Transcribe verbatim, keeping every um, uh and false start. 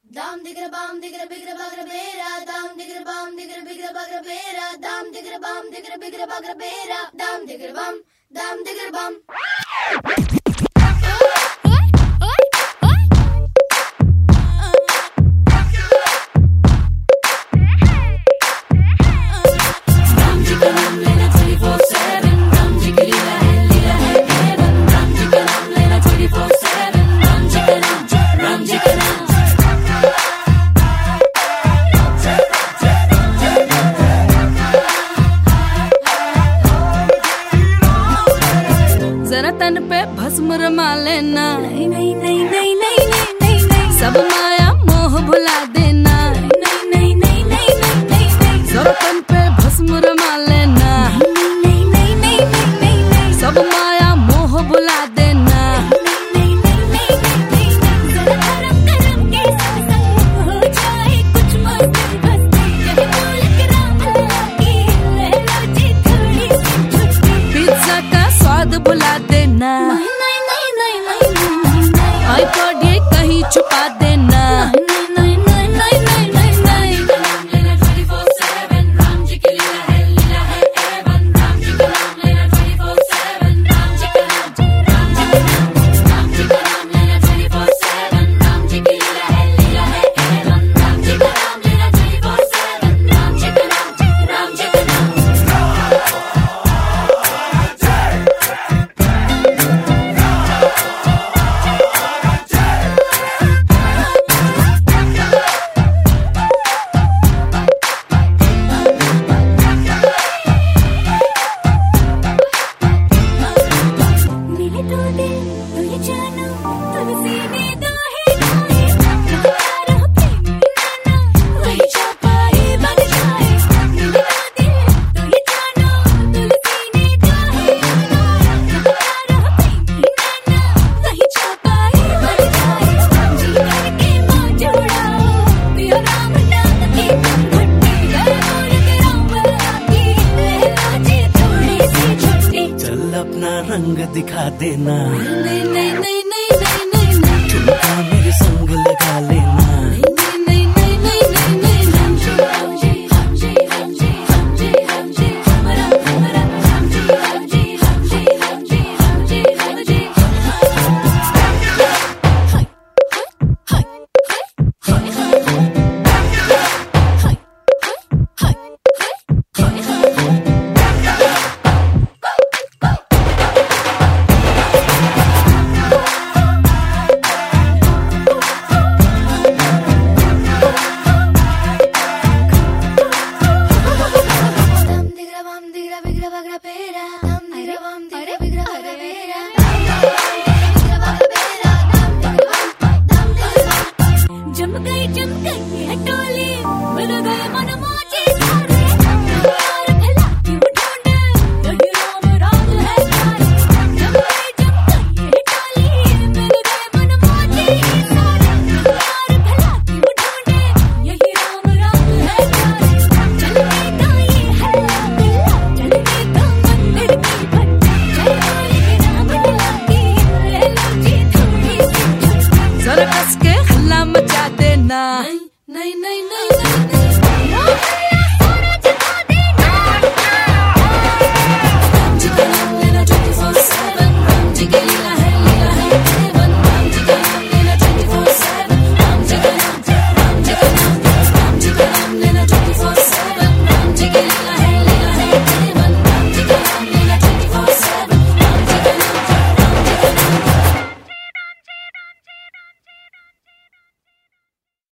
Dam digra bam digra bigra bagra bera. Dam digra bam digra bigra bagra bera. Dam digra bam digra bigra bagra bera. Dam digra bam, dam digra bam. जरा तन पे भस्म रमा लेना, नहीं नहीं नहीं नहीं नहीं नहीं नहीं, सब माया मोह भुला देना, नहीं नहीं नहीं नहीं नहीं नहीं, जरा तन पे भस्म रमा लेना, नहीं नहीं नहीं नहीं नहीं नहीं, सब माया मोह भुला देना, नहीं नहीं नहीं नहीं नहीं, जरा करम करम के संग हो जाए कुछ मस्ती बस्ती, यही बोल के राम की ले लो जी थोड़ी सी छुट्टी, पिज्जा का स्वाद भुला देना, नहीं नहीं नहीं नहीं नहीं नहीं नहीं, आईपॉड ये कहीं छुपा देना, नहीं नहीं नहीं नहीं नहीं नहीं नहीं, नाम लेना चौबीस सात, राम जी की लीला है, लीला है एवन, राम जी का नाम लेना चौबीस सात, राम जी का नाम, राम जी का नाम, राम जी का नाम लेना चौबीस सात, राम जी की लीला है, लीला है एवन, राम जी का नाम लेना चौबीस सात, राम जी का नाम, राम जी का नाम। अपना रंग दिखा देना, नहीं नहीं नहीं नहीं नहीं नहीं नहीं, ठुमका मेरे संग लगा लेना, नहीं नहीं नहीं नहीं नहीं नहीं, हम जी हम जी हम जी हम जी हम जी हम जी हमरा हमरा हम जी हम जी हम जी हम जी हम जी हम जी, हाय हाय हाय हाय जम गई जम गई है टोली, मिल गए मन मौजी सारे, प्यार फैला क्यों ढूंढे, यही राम राज है सारे, जम गई जम गई है टोली, मिल गए मन मौजी सारे, प्यार फैला क्यों ढूंढे, यही राम राज है सारे, चलने का ये है बिल्ला, चलने का मंदिर की भट्टी, जय बोले राम की ले लो जी थोड़ी सी छुट्टी, जरा कस के हल्ला मचा देना, नहीं नहीं नहीं नहीं।